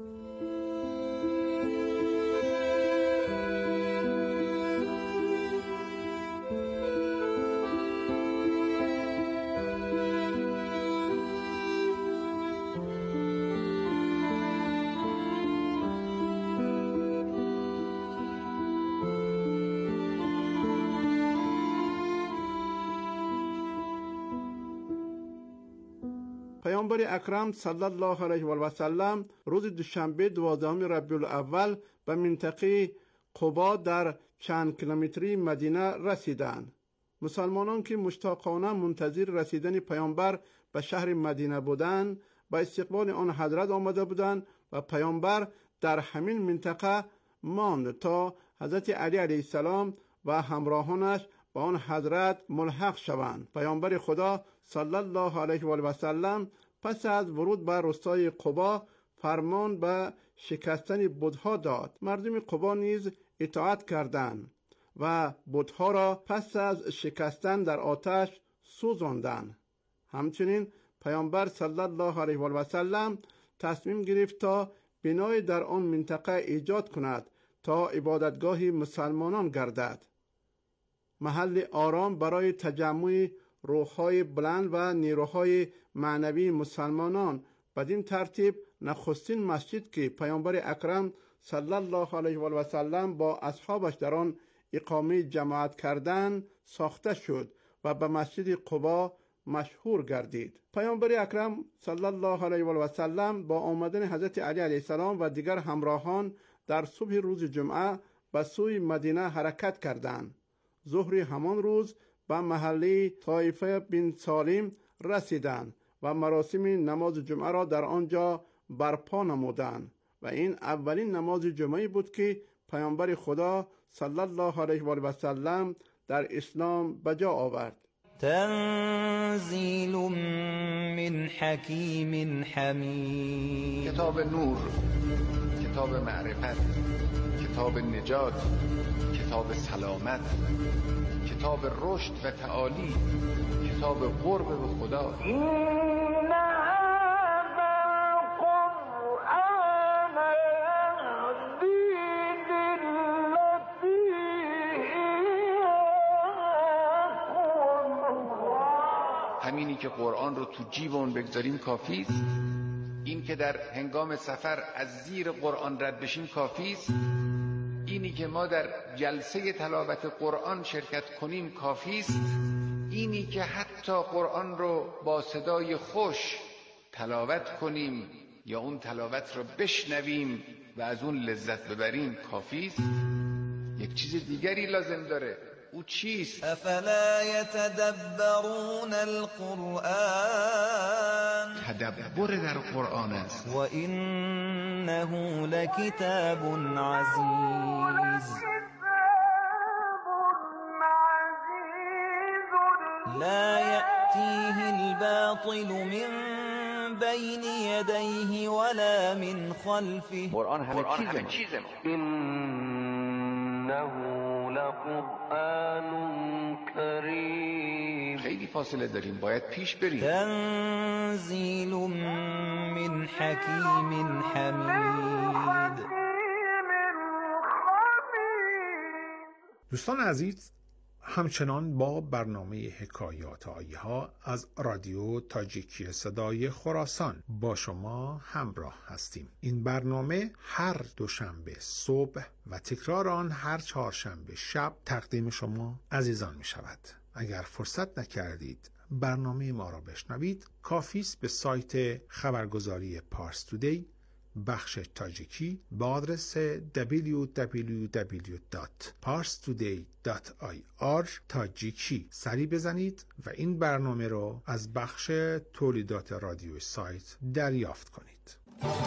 [SPEAKER 12] پیامبر اکرم صلی الله علیه و آله و سلم روز دوشنبه 12 ربیع الاول به منطقه قبا در چند کیلومتری مدینه رسیدند. مسلمانان که مشتاقانه منتظر رسیدن پیامبر به شهر مدینه بودند به استقبال آن حضرت آمده بودند و پیامبر در همین منطقه ماند تا حضرت علی علیه السلام و همراهانش با آن حضرت ملحق شوند. پیامبر خدا صلی الله علیه و آله و سلم پس از ورود به روستای قبا فرمان به شکستن بت‌ها داد. مردم قبا نیز اطاعت کردند و بت‌ها را پس از شکستن در آتش سوزاندند. همچنین پیامبر صلی الله علیه و سلم تصمیم گرفت تا بنای در آن منطقه ایجاد کند تا عبادتگاه مسلمانان گردد، محل آرام برای تجمع روح‌های بلند و نیروهای معنوی مسلمانان. بدین ترتیب نخستین مسجد که پیامبر اکرم صلی الله علیه و سلم با اصحابش در آن اقامه جماعت کردند ساخته شد و به مسجد قبا مشهور گردید. پیامبر اکرم صلی الله علیه و سلم با آمدن حضرت علی علیه السلام و دیگر همراهان در صبح روز جمعه به سوی مدینه حرکت کردند. ظهر همان روز به محله طایفه بن سالم رسیدند و مراسم نماز جمعه را در آنجا برپا نمودند و این اولین نماز جمعه بود که پیامبر خدا صلی الله علیه و سلم در اسلام به جا آورد.
[SPEAKER 13] تنزیل من حکیم حمید.
[SPEAKER 14] کتاب نور، کتاب معرفت، کتاب نجات، کتاب سلامت، کتاب رشد و تعالی، کتاب قرب به خدا. همینی که قرآن رو تو جیبمون بگذاریم کافیست. این که در هنگام سفر از زیر قرآن رد بشیم کافیست. اینی که ما در جلسه تلاوت قرآن شرکت کنیم کافیست. اینی که حتی قرآن رو با صدای خوش تلاوت کنیم یا اون تلاوت رو بشنویم و از اون لذت ببریم کافیست. یک چیز دیگری لازم داره. او چیست؟
[SPEAKER 13] افلا یتدبرون القرآن.
[SPEAKER 14] تدبر در قرآن است.
[SPEAKER 13] و انه لکتاب عزیز لا یأتیه الباطل من بین یدیه ولا من خلفه.
[SPEAKER 14] قرآن همه چیزه.
[SPEAKER 10] إنه لقرآن کریم.
[SPEAKER 14] خیلی فاصله داریم، باید پیش بریم.
[SPEAKER 13] تنزیل من حکیم حمید.
[SPEAKER 15] دوستان عزیز، همچنان با برنامه حکایات آیه ها از رادیو تاجیکی صدای خراسان با شما همراه هستیم. این برنامه هر دوشنبه صبح و تکرار آن هر چهارشنبه شب تقدیم شما عزیزان می شود. اگر فرصت نکردید برنامه ما را بشنوید، کافی است به سایت خبرگزاری پارس تودی بخش تاجیکی با آدرس www.parstoday.ir تاجیکی سری بزنید و این برنامه رو از بخش تولیدات رادیوی سایت دریافت کنید.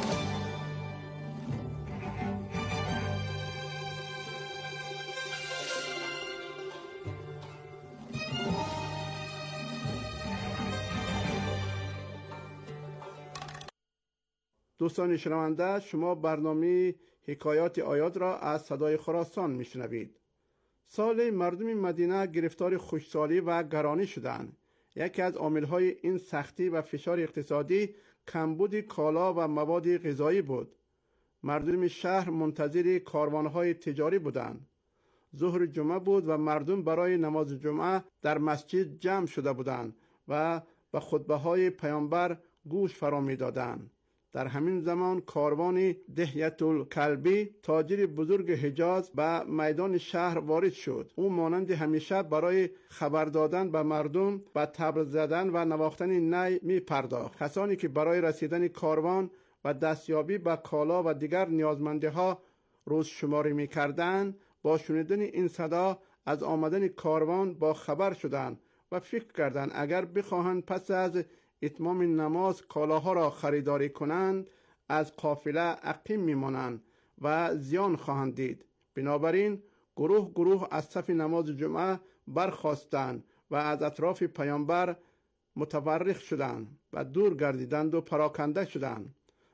[SPEAKER 12] دوستان شنونده، شما برنامه حکایات آیات را از صدای خراسان میشنوید. سال مردم مدینه گرفتار خشکسالی و گرانی شدند. یکی از عامل‌های این سختی و فشار اقتصادی کمبود کالا و مواد غذایی بود. مردم شهر منتظر کاروان‌های تجاری بودند. ظهر جمعه بود و مردم برای نماز جمعه در مسجد جمع شده بودند و به خطبه‌های پیامبر گوش فرا می‌دادند. در همین زمان کاروان دحیة الکلبی تاجر بزرگ حجاز به میدان شهر وارد شد. او مانند همیشه برای خبر دادن به مردم به طبل زدن و نواختن نی می پرداخت. کسانی که برای رسیدن کاروان و دستیابی به کالا و دیگر نیازمندی‌ها روز شماری می کردند، با شنیدن این صدا از آمدن کاروان با خبر شدند و فکر کردند اگر بخواهند پس از اتمام نماز کالاها را خریداری کنند از قافله عقیم میمانند و زیان خواهند دید. بنابراین گروه از صف نماز جمعه برخاستند و از اطراف پیامبر متفرق شدند و دور گردیدند و پراکنده شدند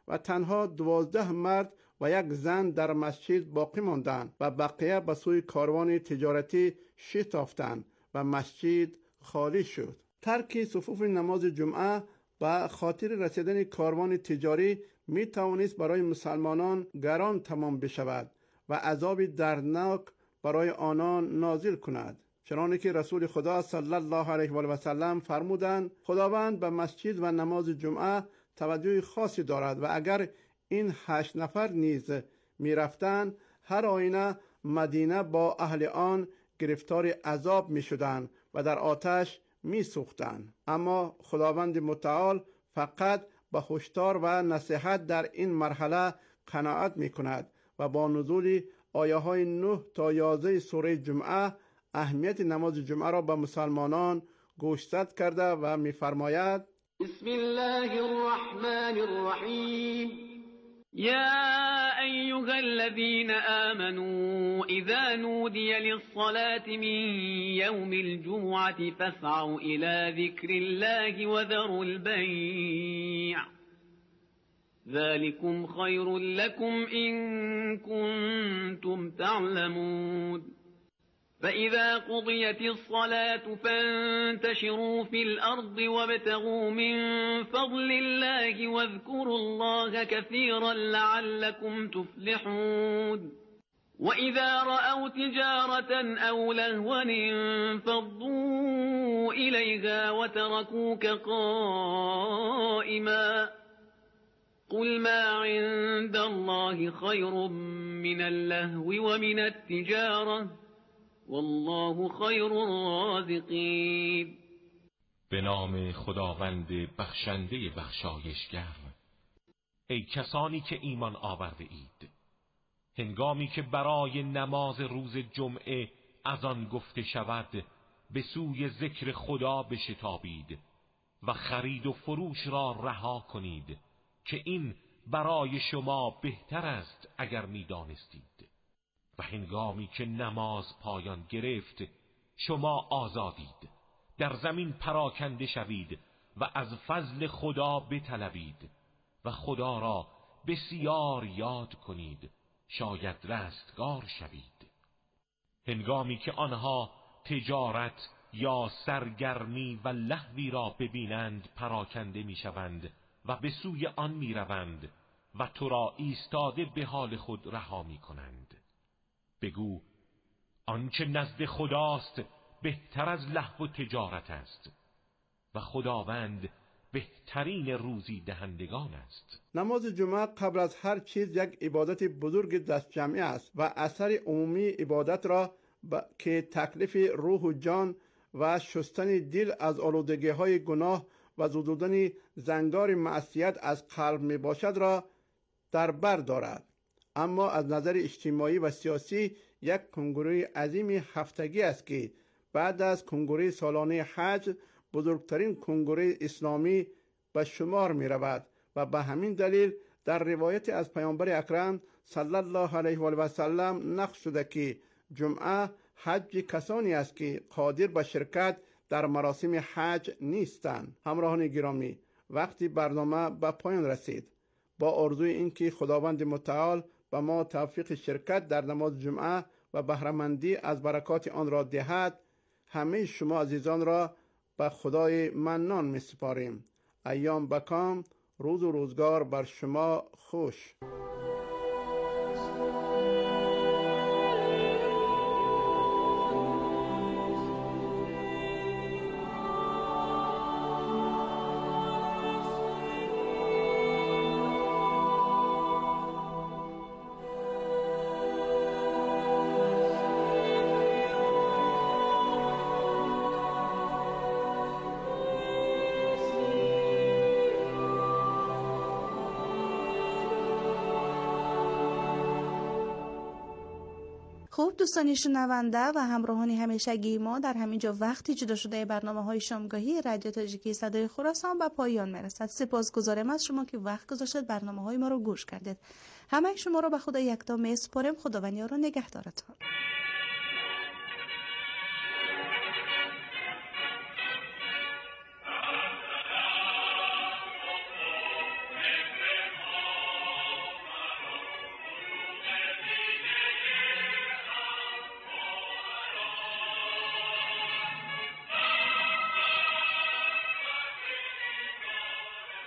[SPEAKER 12] و تنها 12 مرد و یک زن در مسجد باقی ماندند و بقیه به سوی کاروان تجارتی شتافتند و مسجد خالی شد. ترک صفوف نماز جمعه به خاطر رسیدن کاروان تجاری می توانست برای مسلمانان گران تمام بشود و عذاب دردناک برای آنان نازل کند، چنانکه که رسول خدا صلی الله علیه و آله و سلم فرمودند خداوند به مسجد و نماز جمعه توجه خاصی دارد و اگر این 8 نفر نیز می رفتند هر آینه مدینه با اهل آن گرفتار عذاب می شدند و در آتش می سوختند. اما خداوند متعال فقط به هشدار و نصیحت در این مرحله قناعت می کند و با نزول آیه های 9 تا 11 سوره جمعه اهمیت نماز جمعه را به مسلمانان گوشزد کرده و می فرماید
[SPEAKER 16] بسم الله الرحمن الرحیم يا أيها الذين آمنوا إذا نودي للصلاة من يوم الجمعة فاسعوا إلى ذكر الله وذروا البيع ذلكم خير لكم إن كنتم تعلمون فإذا قضيت الصلاة فانتشروا في الأرض وابتغوا من فضل الله واذكروا الله كثيرا لعلكم تفلحون وإذا رأوا تجارة أو لهوا انفضوا إليها وتركوك قائما قل ما عند الله خير من اللهو ومن التجارة والله خیر الرازقین.
[SPEAKER 5] به نام خداوند بخشنده بخشایشگر. ای کسانی که ایمان آورده اید، هنگامی که برای نماز روز جمعه از آن گفته شود به سوی ذکر خدا بشتابید و خرید و فروش را رها کنید که این برای شما بهتر است اگر می‌دانستید. و هنگامی که نماز پایان گرفت شما آزادید، در زمین پراکنده شوید و از فضل خدا بطلبید و خدا را بسیار یاد کنید شاید رستگار شوید. هنگامی که آنها تجارت یا سرگرمی و لهوی را ببینند پراکنده میشوند و به سوی آن میروند و تو را ایستاده به حال خود رها میکنند. بگو آنچه نزد خداست بهتر از لهو و تجارت است و خداوند بهترین روزی دهندگان است.
[SPEAKER 12] نماز جمعه قبل از هر چیز یک عبادت بزرگ دست جمعی است و اثر عمومی عبادت را که تکلیف روح و جان و شستن دل از آلودگی های گناه و زدودن زنگار معصیت از قلب می باشد را در بر دارد. اما از نظر اجتماعی و سیاسی یک کنگره عظیم هفتگی است که بعد از کنگره سالانه حج بزرگترین کنگره اسلامی به شمار می رود و به همین دلیل در روایت از پیامبر اکرم صلی الله علیه و آله و سلم نقل شده که جمعه حج کسانی است که قادر به شرکت در مراسم حج نیستند. همراهان گرامی، وقتی برنامه به پایان رسید، با آرزوی اینکه خداوند متعال و ما توفیق شرکت در نماز جمعه و بهره‌مندی از برکات آن را دهد، همه شما عزیزان را به خدای منان می سپاریم. ایام بکام، روز و روزگار بر شما خوش.
[SPEAKER 2] خب دوستان شنونده و همراهان همیشگی ما، در همینجا وقتی جدا شده برنامه‌های شامگاهی رادیو تاجیکی صدای خراسان به پایان میرسد. سپاسگزارم از شما که وقت گذاشتید برنامه‌های ما رو گوش کردید. همه شما رو به خدا یکتا میسپارم. خداوند یار و نگهدارتان.